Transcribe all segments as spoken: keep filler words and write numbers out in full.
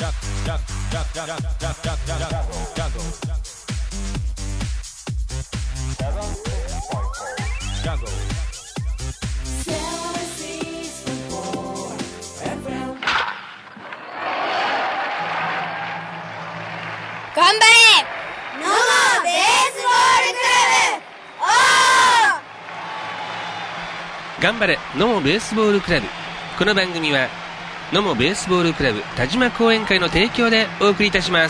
頑張れノモベースボールクラブ。おー、 頑張れ野茂ベースボールクラブ。この番組は野茂ベースボールクラブ田島講演会の提供でお送りいたします。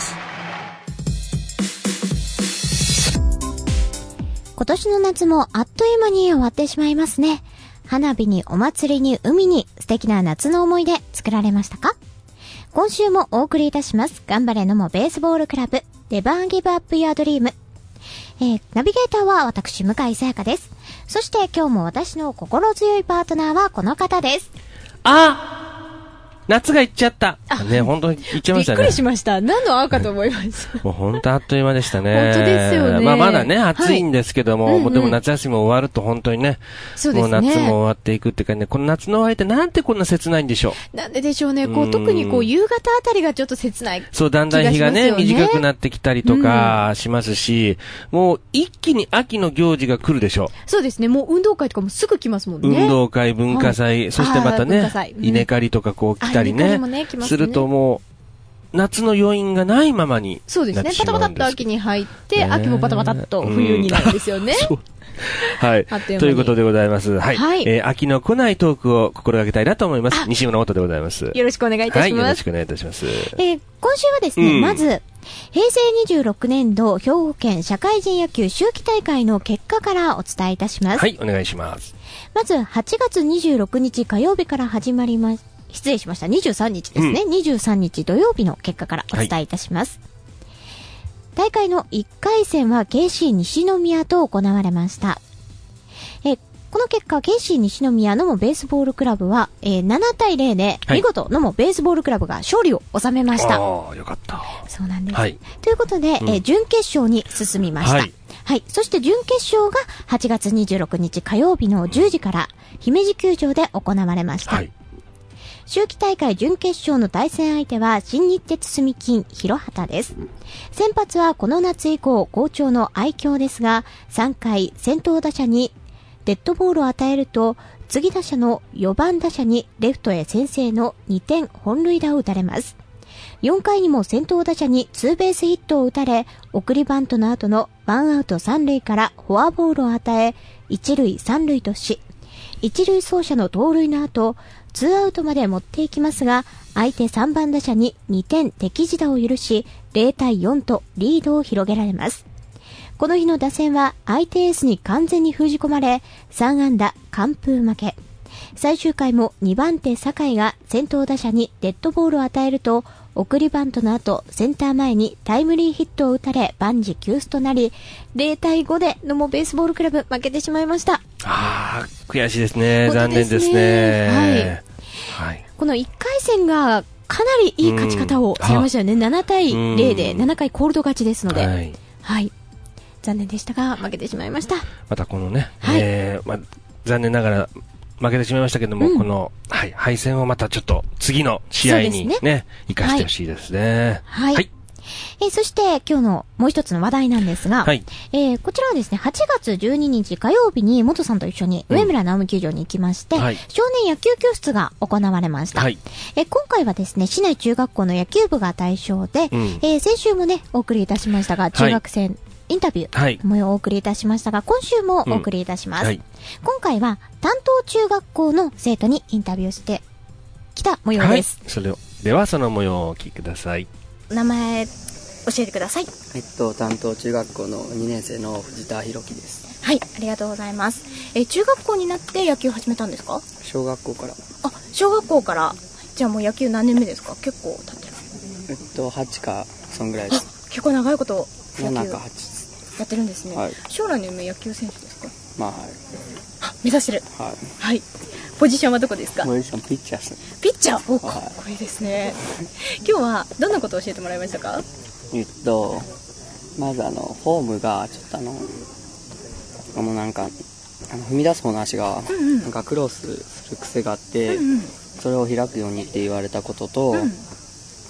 今年の夏もあっという間に終わってしまいますね。花火にお祭りに海に素敵な夏の思い出作られましたか？今週もお送りいたします。頑張れ野茂ベースボールクラブネバーギブアップユアドリーム。えー、ナビゲーターは私向井さやかです。そして今日も私の心強いパートナーはこの方です。 あ夏が行っちゃった。ね、本当に行っちゃいましたね。 びっくりしました。何の青かと思いました。 もう本当あっという間でしたね。 本当ですよね。 まあまだね、暑いんですけども、 はい、 もうでも夏休みも終わると本当にね、 そうですね。 もう夏も終わっていくって感じで、この夏の終わりってなんてこんな切ないんでしょう。 なんででしょうね。こう、特にこう、夕方あたりがちょっと切ない、ね。 そう、だんだん日がね、短くなってきたりとかしますし、うん、もう一気に秋の行事が来るでしょう。 そうですね。もう運動会とかもすぐ来ますもんね。 運動会、文化祭、はい、そしてまたね、うん、稲刈りとかこう来たりね。するともう夏の余韻がないままになってしまうんです。 そうですね。パタパタっと秋に入って、秋もパタパタっと冬になるんですよね。 はい。ということでございます。はい。はい、えー、秋の来ないトークを心がけたいなと思います。西村元でございます。 よろしくお願いいたします。 はい。よろしくお願いいたします。 えー、今週はですね、うん、まず、へいせいにじゅうろくねんど兵庫県社会人野球秋季大会の結果からお伝えいたします。 はい、お願いします。 まず、はちがつにじゅうろくにち火曜日から始まります。失礼しました。にじゅうさんにちですね。うん、にじゅうさんにち土曜日の結果からお伝えいたします。はい、大会のいっかいせんは ケーシー 西宮と行われました。えこの結果、ケーシー 西宮野茂ベースボールクラブは、えー、ななたいゼロで、見事野茂ベースボールクラブが勝利を収めました。 ああ、よかった。そうなんです。はい、ということで、うん、えー、準決勝に進みました。はい。はい。そして準決勝がはちがつにじゅうろくにち火曜日のじゅうじから姫路球場で行われました。はい。秋季大会準決勝の対戦相手は新日鉄住金広畑です。先発はこの夏以降好調の愛嬌ですが、さんかい先頭打者にデッドボールを与えると、次打者のよばん打者にレフトへ先制のにてん本塁打を打たれます。よんかいにも先頭打者にツーベースヒットを打たれ、送りバントの後のワンアウトさんるいからフォアボールを与え、一塁三塁とし、一塁走者の盗塁の後、ツーアウトまで持っていきますが、相手さんばん打者ににてん敵自打を許し、ゼロたいよんとリードを広げられます。この日の打線は相手エースに完全に封じ込まれ、さんあんだ完封負け。最終回もにばんて酒井が先頭打者にデッドボールを与えると、送りバントの後、センター前にタイムリーヒットを打たれ、万事休すとなり、ゼロたいごで野茂ベースボールクラブ負けてしまいました。 ああ、悔しいですね。残念ですね。 はい。はい、このいっかいせんがかなりいい勝ち方をされましたよね。ななたいゼロでななかいコールド勝ちですので。はい。はい、残念でしたが、負けてしまいました。 またこのね、はい、えー、まあ、残念ながら、負けてしまいましたけども、うん、この、はい、敗戦をまたちょっと次の試合にね、ね生かしてほしいですね。 はい。はい。えー、そして今日のもう一つの話題なんですが、はい、えー、こちらはですね、はちがつじゅうににち火曜日に元さんと一緒に上村直美球場に行きまして、うん、はい、少年野球教室が行われました。はい、えー、今回はですね、市内中学校の野球部が対象で、うん、えー、先週もね、お送りいたしましたが、中学生、はい、インタビューもお送りいたしましたが、今週もお送りいたします。うん、はい、今回は担当中学校の生徒にインタビューしてきた模様です。 はい、それをではその模様をお聞きください。 名前教えてください。 えっと担当中学校のにねんせいの藤田博樹です。 はい、ありがとうございます。え中学校になって野球を始めたんですか？ 小学校から。 あ、小学校から。じゃあもう野球何年目ですか？結構経ってる。 えっとはちかそんぐらいです。 結構長いことななかはちやってるんですね。はい、将来の夢野球選手ですか？ まあ、はい、 あ、目指してる。 はい。 はい。ポジションはどこですか？ ポジションピッチャーです。 ピッチャー。お、かっこいいですね。今日はどんなことを教えてもらいましたか？ えっとまずあのフォームがちょっとあのあのなんかあの踏み出す方の足がなんかクロスする癖があって、うんうん、それを開くようにって言われたことと、うん、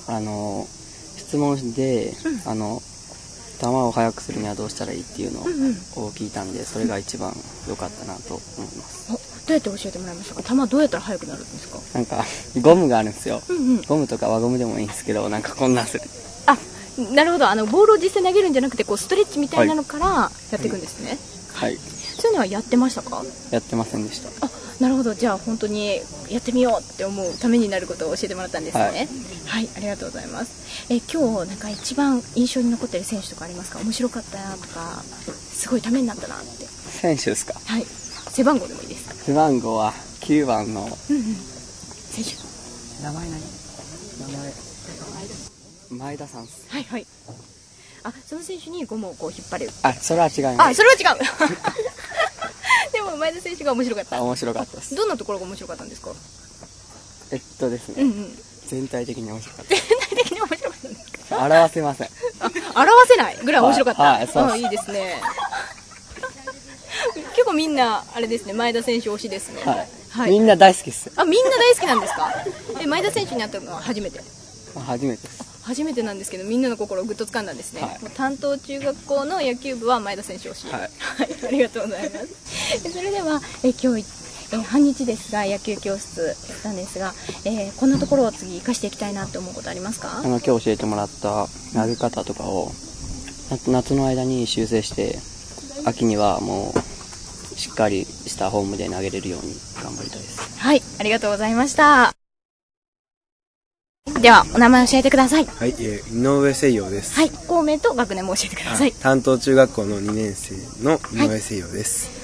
あの質問で、うん、あの球を速くするにはどうしたらいいっていうのを聞いたんで、それが一番良かったなと思います。 どうやって教えてもらいましたか？球どうやったら速くなるんですか？ なんかゴムがあるんですよ、 うんうん、 ゴムとか輪ゴムでもいいんですけど、なんかこんなんする。 あ、なるほど。あのボールを実際投げるんじゃなくて、こうストレッチみたいなのからやっていくんですね。 はい、はい、 そういうのはやってましたか？ やってませんでした。 あ、なるほど。じゃあ本当にやってみようって思うためになることを教えてもらったんですね。はい、はい、ありがとうございます。え今日なんか一番印象に残っている選手とかありますか？面白かったなとか、すごいためになったなって。 選手ですか？ はい、背番号でもいいです。 背番号はきゅうばんの、 うんうん、選手名前何？名前前田さんです。 はいはい。あ、その選手にゴムをこう引っ張る。 あ、それは違います。 あ、それは違うでも前田選手が面白かった。 面白かったです。 どんなところが面白かったんですか？ えっとですね、 うんうん、全体的に面白かった。 全体的に面白かったんですか？ 表せません。 あ、表せないぐらい面白かった。はい、はい、そうです。あ、いいですね結構みんなあれですね、前田選手推しですね。 はい、はい、みんな大好きです。 あ、みんな大好きなんですか？え、前田選手に会ったのは初めて？ 初めてです。 初めてなんですけど、みんなの心をぐっと掴んだんですね。はい、担当中学校の野球部は前田選手推し。はい、はい、ありがとうございます。それではえ今日え半日ですが野球教室やったんですが、えー、こんなところを次生かしていきたいなと思うことありますか？ あの今日教えてもらった投げ方とかを夏の間に修正して、秋にはもうしっかりしたフォームで投げれるように頑張りたいです。 はい、ありがとうございました。ではお名前教えてください。 はい、えー、井上誠陽です。 はい、校名と学年も教えてください。 担当中学校のにねん生の井上誠陽です。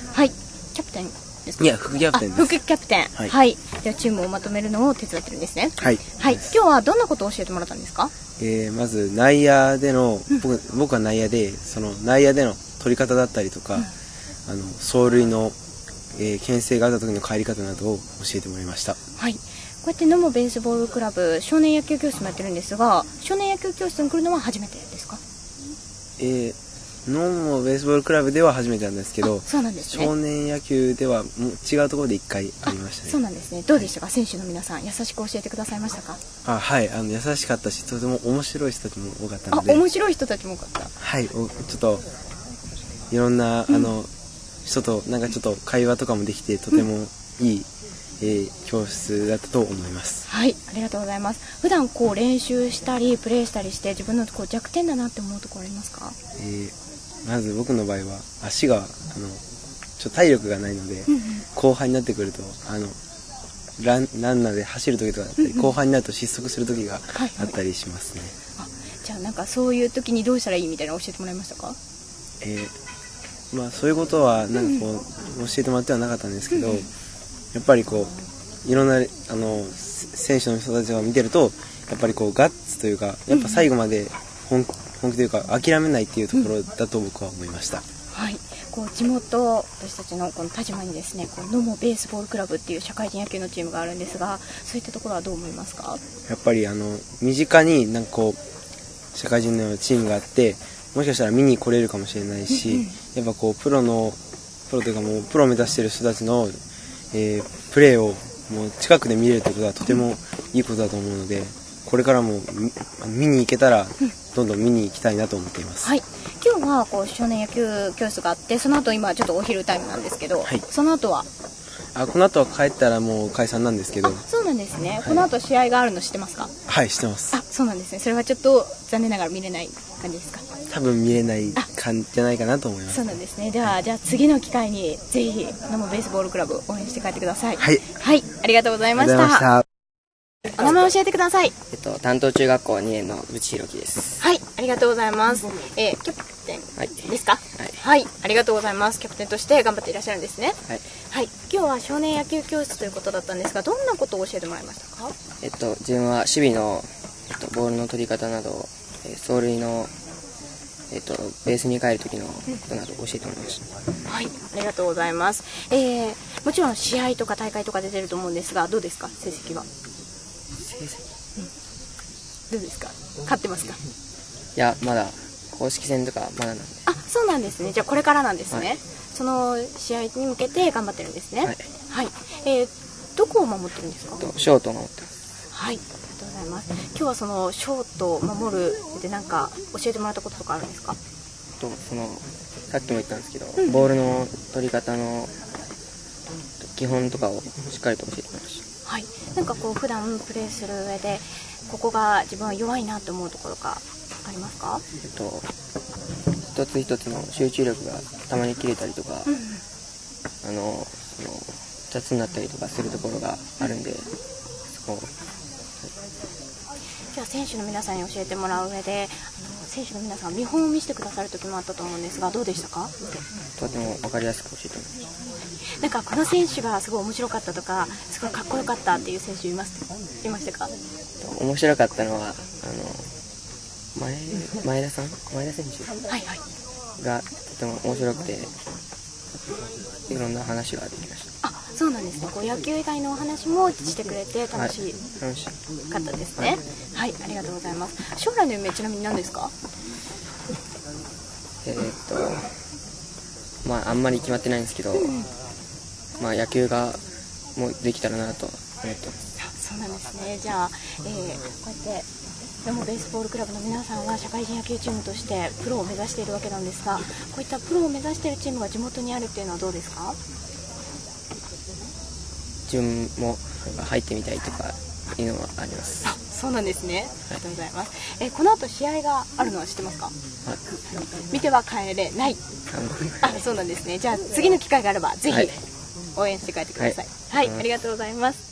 はい、はい、キャプテンですか？ いや、副キャプテンです。 副キャプテン。はい、はい、ではチームをまとめるのを手伝ってるんですね。 はい、 はい、今日はどんなことを教えてもらったんですか？ えー、まず内野での、うん、僕, 僕は内野でその内野での取り方だったりとか、うん、あの走塁の、えー、牽制があった時の帰り方などを教えてもらいました。 はい、こうやって野茂ベースボールクラブ少年野球教室もやってるんですが、少年野球教室に来るのは初めてですか？ えー、野茂ベースボールクラブでは初めてなんですけど、 そうなんですね、 少年野球ではもう違うところでいっかいありましたね。 そうなんですね。どうでしたか？選手の皆さん優しく教えてくださいましたか？ あ、はい、あの優しかったし、とても面白い人たちも多かったので。 あ、面白い人たちも多かった。 はい、ちょっといろんな、うん、あの人となんかちょっと会話とかもできて、とてもいい、うん、えー、教室だったと思います。 はい、ありがとうございます。普段こう練習したりプレーしたりして自分のこう弱点だなって思うところありますか？ えー、まず僕の場合は足があのちょっと体力がないので、 うんうん、 後半になってくるとあのランランナーで走る時とかだったり、うんうん、後半になると失速する時があったりしますね。 はいはい、あ、じゃあなんかそういう時にどうしたらいいみたいなの教えてもらいましたか？ えー、まあそういうことはなんかこう、うん、教えてもらってはなかったんですけど、うんうん、やっぱりこういろんなあの選手の人たちを見てると、やっぱりこうガッツというか、やっぱ最後まで 本, 本気というか諦めないっていうところだと僕は思いました。うん、 はい、こう地元私たちのこの田島にですね、こう野茂ベースボールクラブっていう社会人野球のチームがあるんですが、そういったところはどう思いますか？ やっぱりあの身近になんかこう社会人のチームがあって、もしかしたら見に来れるかもしれないし、うんうん、やっぱこうプロのプロというかもうプロを目指している人たちの、えー、プレーをもう近くで見れるということはとてもいいことだと思うので、これからも見に行けたらどんどん見に行きたいなと思っています。 はい、今日はこう少年野球教室があって、その後今ちょっとお昼タイムなんですけど、はい、その後はあこの後は帰ったらもう解散なんですけど。あ、 そうなんですね、はい、この後試合があるの知ってますか？ はい、知ってます。 あ、そうなんですね。それはちょっと残念ながら見れない感じですか？ 多分見れない感じじゃないかなと思います。 そうなんですね。では、はい、じゃあ次の機会にぜひ野茂ベースボールクラブ応援して帰ってください。 はい、 はい、ありがとうございました。お名前教えてください。 えっと、担当中学校にねんの内弘樹です。 はい、ありがとうございます。えー、キャプテンですか？はい、はい、ありがとうございます。キャプテンとして頑張っていらっしゃるんですね。はい、はい、今日は少年野球教室ということだったんですが、どんなことを教えてもらいましたか？ えっと、自分は守備の、えっと、ボールの取り方など、えー、走塁の、えっと、ベースに帰る時のことなど教えてもらいました。 はい、ありがとうございます。えー、もちろん試合とか大会とか出てると思うんですが、どうですか、成績は？ 成績、 うん、どうですか、勝ってますか？ いや、まだ公式戦とかまだなんで。 あ、そうなんですね。じゃあこれからなんですね。はい、その試合に向けて頑張ってるんですね。はい、はい、えー、どこを守ってるんですか？ ショートを守ってます。 はい、ありがとうございます。今日はそのショート守るでなんか教えてもらったこととかあるんですか？ とそのさっきも言ったんですけど、うん、ボールの取り方の基本とかをしっかりと教えてもらいました。 はい。なんかこう普段プレーする上でここが自分は弱いなと思うところかありますか？ えっと一つ一つの集中力がたまに切れたりとか、うん、あのその雑になったりとかするところがあるんで、うん、そこを、はい、 じゃあ選手の皆さんに教えてもらう上で、あの選手の皆さん見本を見せてくださる時もあったと思うんですが、どうでしたか？ とても分かりやすく教えてもらいました。 なんかこの選手がすごい面白かったとか、すごいかっこよかったっていう選手いますいましたか？ 面白かったのはあの前, 前田さん前田選手がとても面白くて、いろんな話ができました。 あ、そうなんですね。こう野球以外のお話もしてくれて楽しい、はい、楽しかったですね。はい、はい、ありがとうございます。将来の夢ちなみに何ですか？ えー、っとまああんまり決まってないんですけど、うん、まあ野球がもうできたらなと思ってます。 そうなんですね。じゃあ、えー、こうやってでもベースボールクラブの皆さんは社会人野球チームとしてプロを目指しているわけなんですが、こういったプロを目指しているチームが地元にあるっていうのはどうですか？ 自分も入ってみたいとかいうのはあります。 あ、そうなんですね。ありがとうございます。えー、この後試合があるのは知ってますか？はい、見ては帰れない。あ、そうなんですね。じゃあ次の機会があればぜひ応援して帰ってください。はい、はい、ありがとうございます。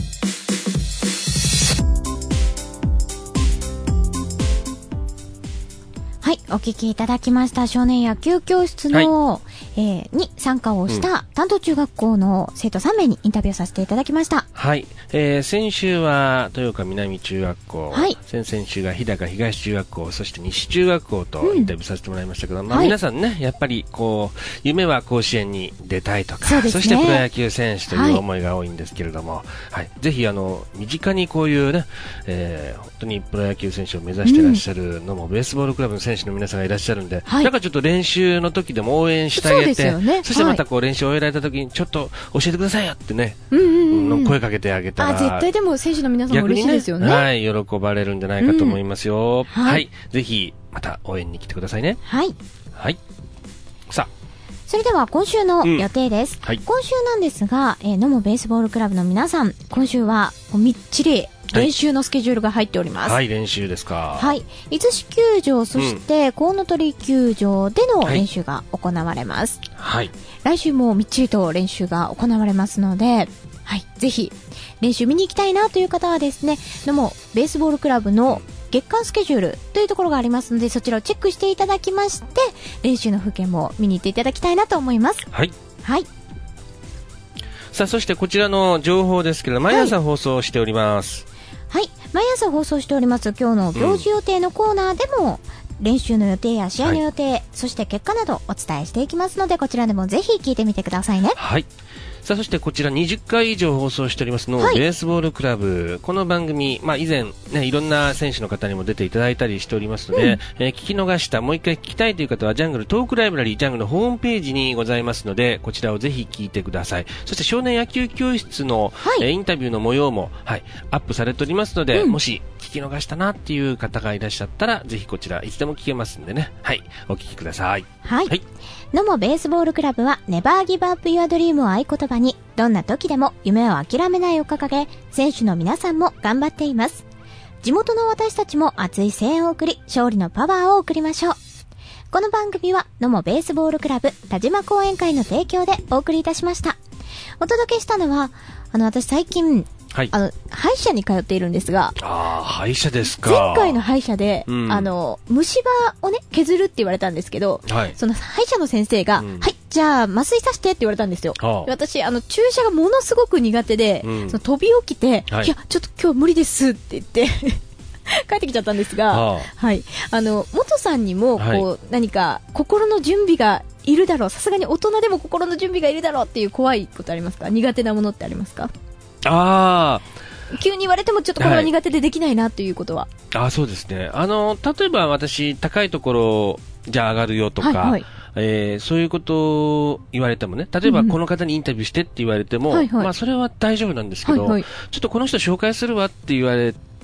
はい、お聞きいただきました少年野球教室の、はい、えー、に参加をした担当中学校の生徒さん名にインタビューさせていただきました。 はい、えー、先週は豊岡南中学校、はい、先々週が日高東中学校、そして西中学校とインタビューさせてもらいましたけど、うん、まあ、はい、皆さんね、やっぱりこう夢は甲子園に出たいとか、 そ,、ね、そしてプロ野球選手という思いが多いんですけれども、はいはい、ぜひあの身近にこういうね、えー、本当にプロ野球選手を目指していらっしゃるのも、うん、ベースボールクラブの選手の皆さんがいらっしゃるんで、はい、だからちょっと練習の時でも応援してあげて、 そ, う、ね、そしてまたこう練習を終えられた時にちょっと教えてくださいよってね、うんうんうん、声かけてあげたら、 あ、絶対でも選手の皆さんも嬉しいですよね。 ね、はい、喜ばれるんじゃないかと思いますよ。うん、はい、はい、ぜひまた応援に来てくださいね。 はい。 はい。さあ。 それでは今週の予定です。うん、はい、今週なんですが、えー、野茂ベースボールクラブの皆さん、今週はみっちり練習のスケジュールが入っております。 はい、はい、練習ですか。 はい。伊豆市球場、そしてコウノトリ球場での練習が行われます。 はい。 来週もみっちりと練習が行われますので、はい、ぜひ練習見に行きたいなという方はですね、野茂ベースボールクラブの月間スケジュールというところがありますので、そちらをチェックしていただきまして、練習の風景も見に行っていただきたいなと思います。 はい。 はい。 さあ、そしてこちらの情報ですけど、毎朝放送しております。 はい。はい、毎朝放送しております今日の行事予定のコーナーでも、うん、練習の予定や試合の予定、はい、そして結果などお伝えしていきますので、こちらでもぜひ聞いてみてくださいね。 はい。さあ、そしてこちらにじゅっかい以上放送しておりますの、はい、ベースボールクラブ、この番組、まあ、以前、ね、いろんな選手の方にも出ていただいたりしておりますので、うん、えー、聞き逃した、もう一回聞きたいという方はジャングルトークライブラリージャングルのホームページにございますので、こちらをぜひ聞いてください。そして少年野球教室の、はい、えー、インタビューの模様も、はい、アップされておりますので、うん、もし聞き逃したなっていう方がいらっしゃったら、ぜひこちらいつでも聞けますんでね、はい、お聞きください。 はい、はい、野茂ベースボールクラブはネバーギブアップユアドリームを合言葉に、どんな時でも夢を諦めないを掲げ、選手の皆さんも頑張っています。地元の私たちも熱い声援を送り、勝利のパワーを送りましょう。この番組は野茂ベースボールクラブ田島講演会の提供でお送りいたしました。お届けしたのは、あの私最近、はい、あの歯医者に通っているんですが、 あ、歯医者ですか。 前回の歯医者で、うん、あの虫歯をね削るって言われたんですけど、はい、その歯医者の先生が、うん、はい、じゃあ麻酔させてって言われたんですよ。はあ、私あの注射がものすごく苦手で、うん、その飛び起きて、はい、いやちょっと今日無理ですって言って帰ってきちゃったんですが、はあ、はい、あの元さんにもこう、はい、何か心の準備がいるだろう、さすがに大人でも心の準備がいるだろうっていう怖いことありますか？苦手なものってありますか？ ああ、急に言われてもちょっとこれは苦手でできないなということは、 はい、あ、そうですね。あの例えば私高いところじゃあ上がるよとか、はいはい、えー、そういうことを言われてもね、例えばこの方にインタビューしてって言われても、うんうん、まあそれは大丈夫なんですけど、はいはい、ちょっとこの人紹介するわって言われ 、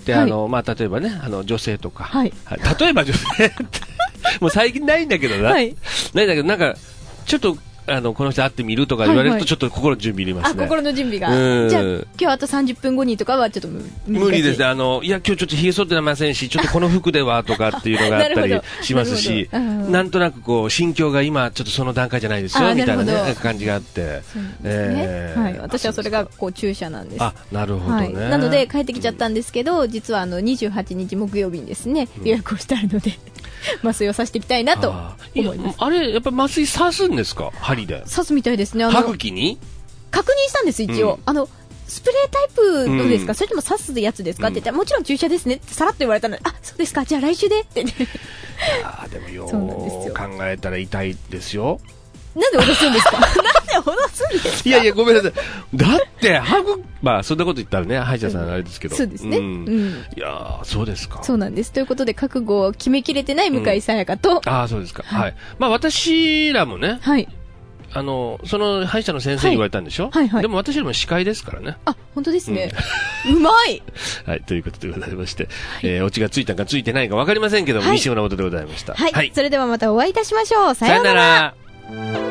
はい、 あの、まあ、例えばね、あの、女性とか。 はい。 はい、例えば女性もう最近ないんだけどな。 はい。 ないんだけど、なんか、ちょっと、あの、この人会ってみるとか言われると、ちょっと心の準備いりますね。 あ、心の準備が。じゃあ、今日あとさんじゅっぷんごにとかはちょっと無理無理ですね。あの、いや、今日ちょっと髭剃ってませんし、ちょっとこの服ではとかっていうのがあったりしますし、な, な, なんとなくこう、心境が今、ちょっとその段階じゃないですよ、みたいなね、感じがあって。そうですね。 えー、はい。私はそれが、こう、注射なんです。 あ、なるほどね。はい、 なので、帰ってきちゃったんですけど、実はあの、にじゅうはちにち木曜日にですね、予約をしてあるので、麻酔をさせていきたいなと思います。 あれ、やっぱ麻酔刺すんですか、針で。 刺すみたいですね。 歯茎に確認したんです、一応。うん、あの、スプレータイプのですか、うん、それとも刺すやつですか、うん、って言ったら、もちろん注射ですねってさらっと言われたので、あ、そうですか、じゃあ来週でって。 あでもよー考えたら痛いですよ。 なんで脅すんですかなんで脅すんですか。 いやいや、ごめんなさい。だって、歯ぐ、まあ、そんなこと言ったらね、歯医者さんあれですけど。 そうですね。うん。うん、 いやそうですか。 そうなんです。ということで、覚悟を決めきれてない向井さやかと。 うん、ああ、そうですか。はい。はい、まあ、私らもね。 はい。あの、その歯医者の先生に言われたんでしょ、はい、はいはい。でも私らも歯科医ですからね。 あ、本当ですね。うん、うまいはい、ということでございまして、はい、えー、オチがついたかついてないかわかりませんけども、はい、西村元でございました。 はい。はい、それではまたお会いいたしましょう。さようなら。 さようなら。